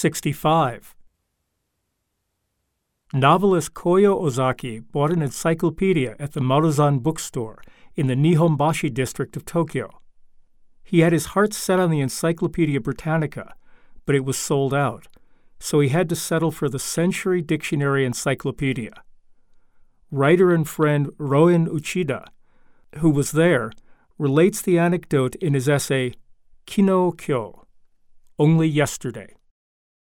65. Novelist Koyo Ozaki bought an encyclopedia at the Maruzan bookstore in the Nihonbashi district of Tokyo. He had his heart set on the Encyclopedia Britannica, but it was sold out, so he had to settle for the Century Dictionary Encyclopedia. Writer and friend Roin Uchida, who was there, relates the anecdote in his essay Kino Kyo, Only Yesterday.